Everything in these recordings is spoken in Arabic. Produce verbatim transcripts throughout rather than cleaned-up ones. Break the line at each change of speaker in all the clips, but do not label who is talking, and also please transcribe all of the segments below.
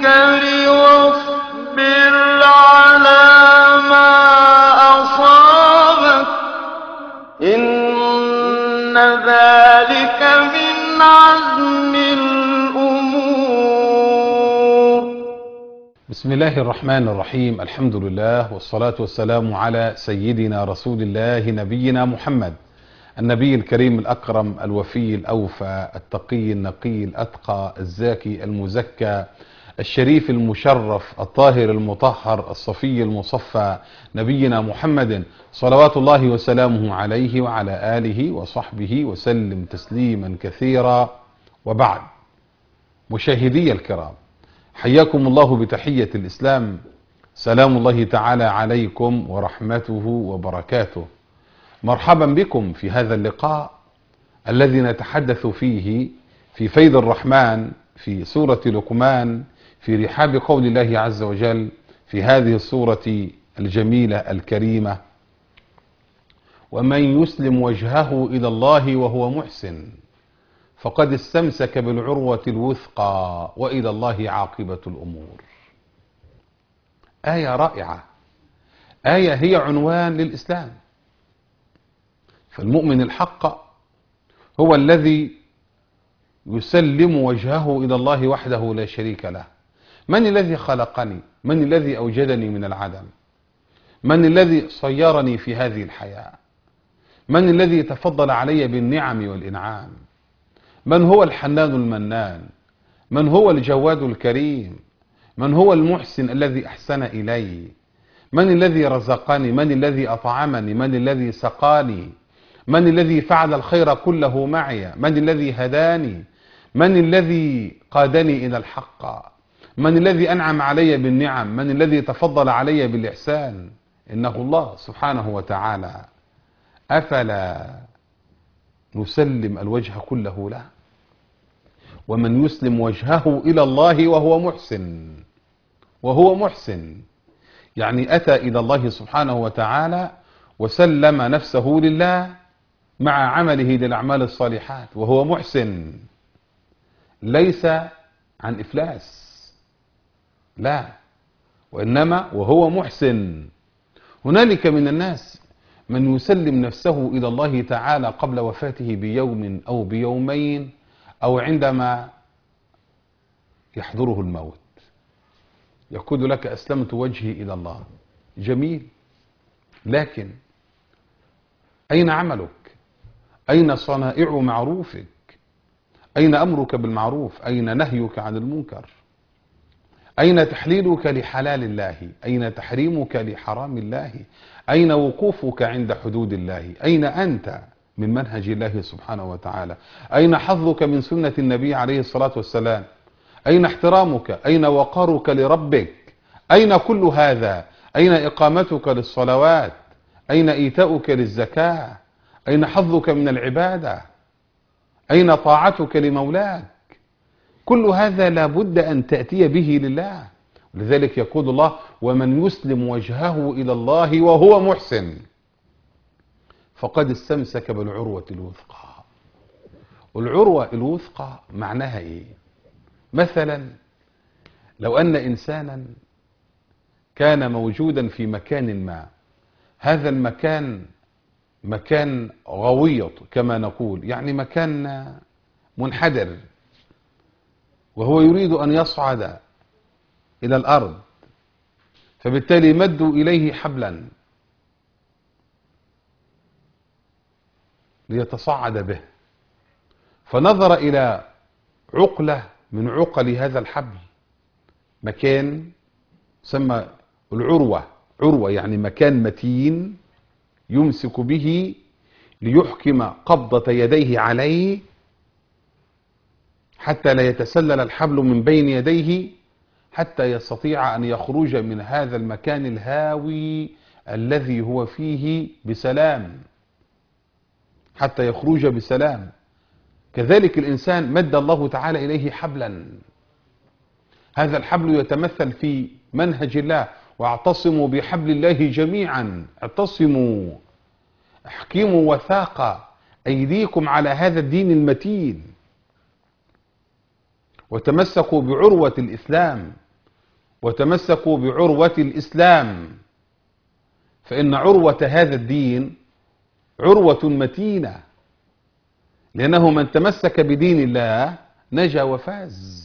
المنكر واصبر على ما أصابك إن ذلك من عزم الأمور.
بسم الله الرحمن الرحيم. الحمد لله والصلاة والسلام على سيدنا رسول الله نبينا محمد، النبي الكريم الأكرم الوفي الأوفى التقي النقي الأتقى الزاكي المزكى الشريف المشرف الطاهر المطهر الصفي المصفى، نبينا محمد صلوات الله وسلامه عليه وعلى آله وصحبه وسلم تسليما كثيرا. وبعد، مشاهدي الكرام، حياكم الله بتحية الإسلام، سلام الله تعالى عليكم ورحمته وبركاته. مرحبا بكم في هذا اللقاء الذي نتحدث فيه في فيض الرحمن في سورة لقمان، في رحاب قول الله عز وجل في هذه السورة الجميلة الكريمة: ومن يسلم وجهه إلى الله وهو محسن فقد استمسك بالعروة الوثقى وإلى الله عاقبة الأمور. آية رائعة، آية هي عنوان للإسلام. فالمؤمن الحق هو الذي يسلم وجهه إلى الله وحده لا شريك له. من الذي خلقني؟ من الذي أوجدني من العدم؟ من الذي صيرني في هذه الحياة؟ من الذي تفضل علي بالنعم والإنعام؟ من هو الحنان المنان؟ من هو الجواد الكريم؟ من هو المحسن الذي أحسن إلي؟ من الذي رزقني؟ من الذي أطعمني؟ من الذي سقاني؟ من الذي فعل الخير كله معي؟ من الذي هداني؟ من الذي قادني إلى الحق؟ من الذي أنعم علي بالنعم؟ من الذي تفضل علي بالإحسان؟ إنه الله سبحانه وتعالى. أفلا نسلم الوجه كله له؟ ومن يسلم وجهه إلى الله وهو محسن، وهو محسن يعني أتى إلى الله سبحانه وتعالى وسلم نفسه لله مع عمله للأعمال الصالحات، وهو محسن، ليس عن إفلاس، لا، وإنما وهو محسن. هنالك من الناس من يسلم نفسه إلى الله تعالى قبل وفاته بيوم أو بيومين أو عندما يحضره الموت، يقول لك أسلمت وجهي إلى الله. جميل، لكن أين عملك؟ أين صنائع معروفك؟ أين أمرك بالمعروف؟ أين نهيك عن المنكر؟ أين تحليلك لحلال الله؟ أين تحريمك لحرام الله؟ أين وقوفك عند حدود الله؟ أين أنت من منهج الله سبحانه وتعالى؟ أين حظك من سنة النبي عليه الصلاة والسلام؟ أين احترامك؟ أين وقارك لربك؟ أين كل هذا؟ أين إقامتك للصلوات؟ أين إيتاؤك للزكاة؟ أين حظك من العبادة؟ أين طاعتك لمولاك؟ كل هذا لابد أن تأتي به لله. لذلك يقول الله: ومن يسلم وجهه إلى الله وهو محسن فقد استمسك بالعروة الوثقى. والعروة الوثقى معناها إيه؟ مثلا لو أن إنسانا كان موجودا في مكان ما، هذا المكان مكان غويط كما نقول، يعني مكان منحدر، وهو يريد أن يصعد إلى الأرض، فبالتالي مدوا إليه حبلا ليتصعد به، فنظر إلى عقلة من عقل هذا الحبل، مكان سمى العروة، عروة يعني مكان متين يمسك به ليحكم قبضة يديه عليه حتى لا يتسلل الحبل من بين يديه، حتى يستطيع أن يخرج من هذا المكان الهاوي الذي هو فيه بسلام، حتى يخرج بسلام. كذلك الإنسان مد الله تعالى إليه حبلا، هذا الحبل يتمثل في منهج الله: واعتصموا بحبل الله جميعا، اعتصموا، احكموا وثاق أيديكم على هذا الدين المتين، وتمسكوا بعروة الإسلام وتمسكوا بعروة الإسلام، فإن عروة هذا الدين عروة متينة، لأنه من تمسك بدين الله نجا وفاز.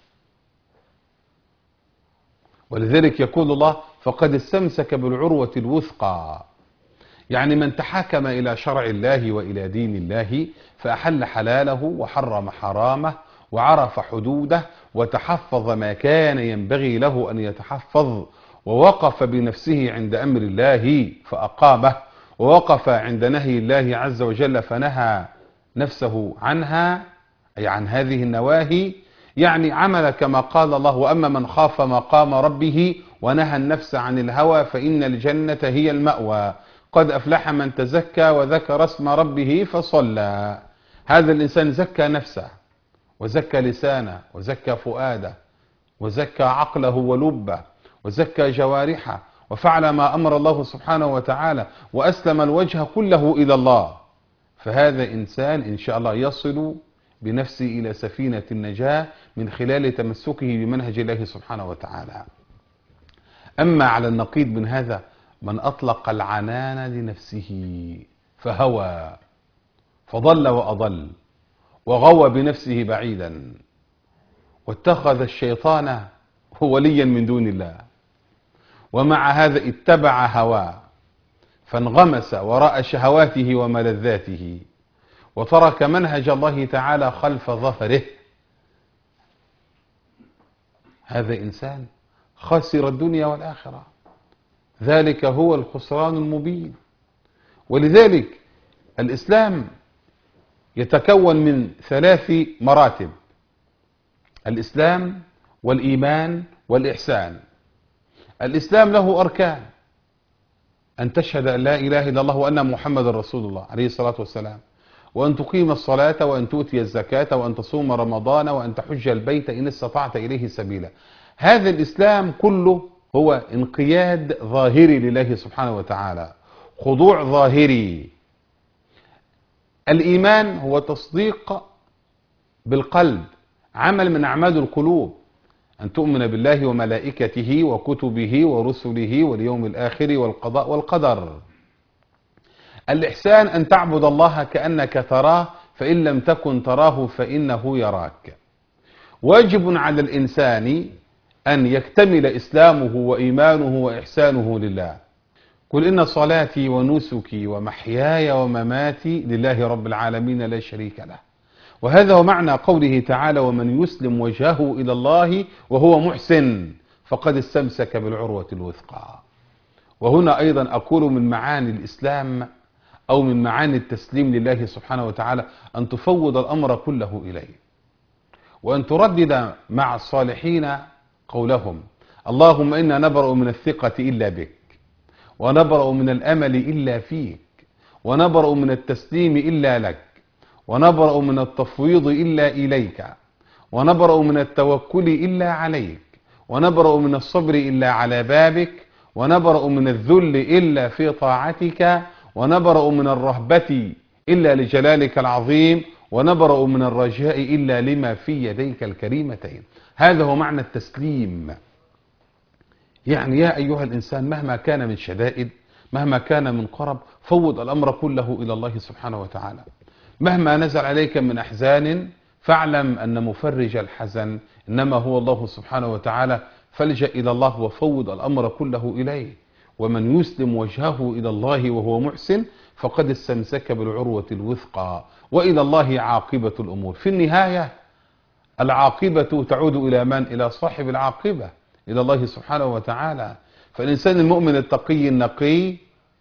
ولذلك يقول الله فقد استمسك بالعروة الوثقى، يعني من تحاكم إلى شرع الله وإلى دين الله فأحل حلاله وحرم حرامه وعرف حدوده وتحفظ ما كان ينبغي له أن يتحفظ، ووقف بنفسه عند أمر الله فأقامه، ووقف عند نهي الله عز وجل فنهى نفسه عنها، أي عن هذه النواهي. يعني عمل كما قال الله وأما من خاف مقام ربه ونهى النفس عن الهوى فإن الجنة هي المأوى، قد أفلح من تزكى وذكر اسم ربه فصلى. هذا الإنسان زكى نفسه وزكى لسانه وزكى فؤاده وزكى عقله ولبه وزكى جوارحه وفعل ما أمر الله سبحانه وتعالى وأسلم الوجه كله إلى الله، فهذا إنسان إن شاء الله يصل بنفسه إلى سفينة النجاة من خلال تمسكه بمنهج الله سبحانه وتعالى. أما على النقيض من هذا من أطلق العنان لنفسه فهوى فضل وأضل وغوى بنفسه بعيدا واتخذ الشيطان وليا من دون الله، ومع هذا اتبع هواه فانغمس وراء شهواته وملذاته وترك منهج الله تعالى خلف ظهره. هذا إنسان خسر الدنيا والآخرة، ذلك هو الخسران المبين. ولذلك الإسلام يتكون من ثلاث مراتب: الإسلام والإيمان والإحسان. الإسلام له أركان: أن تشهد أن لا إله إلا الله وأن محمد رسول الله عليه الصلاة والسلام، وأن تقيم الصلاة وأن تؤتي الزكاة وأن تصوم رمضان وأن تحج البيت إن استطعت إليه سبيلا. هذا الإسلام كله هو انقياد ظاهري لله سبحانه وتعالى، خضوع ظاهري. الإيمان هو تصديق بالقلب، عمل من أعمال القلوب، أن تؤمن بالله وملائكته وكتبه ورسله واليوم الآخر والقضاء والقدر. الإحسان أن تعبد الله كأنك تراه فإن لم تكن تراه فإنه يراك. واجب على الإنسان أن يكتمل إسلامه وإيمانه وإحسانه لله. قل إن صلاتي ونسكي ومحياي ومماتي لله رب العالمين لا شريك له. وهذا هو معنى قوله تعالى ومن يسلم وجهه إلى الله وهو محسن فقد استمسك بالعروة الوثقى. وهنا أيضا أقول من معاني الإسلام أو من معاني التسليم لله سبحانه وتعالى أن تفوض الأمر كله إليه، وأن تردد مع الصالحين قولهم اللهم إنا نبرأ من الثقة إلا بك، ونبرأ من الأمل إلا فيك، ونبرأ من التسليم إلا لك، ونبرأ من التفويض إلا إليك، ونبرأ من التوكل إلا عليك، ونبرأ من الصبر إلا على بابك، ونبرأ من الذل إلا في طاعتك، ونبرأ من الرهبة إلا لجلالك العظيم، ونبرأ من الرجاء إلا لما في يديك الكريمتين. هذا هو معنى التسليم. يعني يا أيها الإنسان مهما كان من شدائد، مهما كان من قرب، فوض الأمر كله إلى الله سبحانه وتعالى. مهما نزل عليك من أحزان فاعلم أن مفرج الحزن إنما هو الله سبحانه وتعالى، فالجأ إلى الله وفوض الأمر كله إليه. ومن يسلم وجهه إلى الله وهو محسن فقد استمسك بالعروة الوثقى، وإلى الله عاقبة الأمور. في النهاية العاقبة تعود إلى من؟ إلى صاحب العاقبة، إلى الله سبحانه وتعالى. فالإنسان المؤمن التقي النقي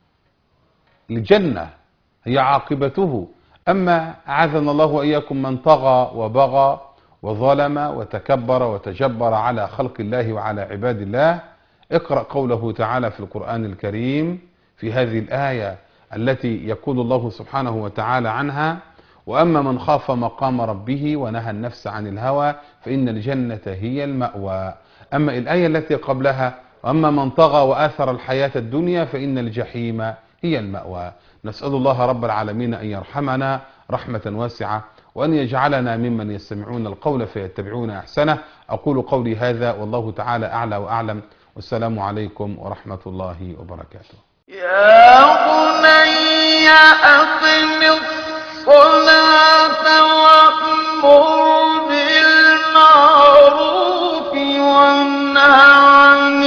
الجنة هي عاقبته. أما أعاذنا الله وإياكم من طغى وبغى وظلم وتكبر وتجبر على خلق الله وعلى عباد الله، اقرأ قوله تعالى في القرآن الكريم في هذه الآية التي يقول الله سبحانه وتعالى عنها وأما من خاف مقام ربه ونهى النفس عن الهوى فإن الجنة هي المأوى. أما الآية التي قبلها وأما من طغى وآثر الحياة الدنيا فإن الجحيم هي المأوى. نسأل الله رب العالمين أن يرحمنا رحمة واسعة وأن يجعلنا ممن يستمعون القول فيتبعون أحسنه. أقول قولي هذا والله تعالى أعلى وأعلم، والسلام عليكم ورحمة الله وبركاته.
يا بني أقم الصلاة وأمر بالمعروف وانه عن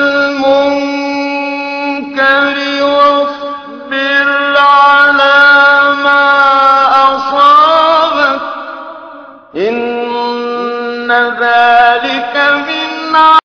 المنكر واصبر على ما أصابك إن ذلك من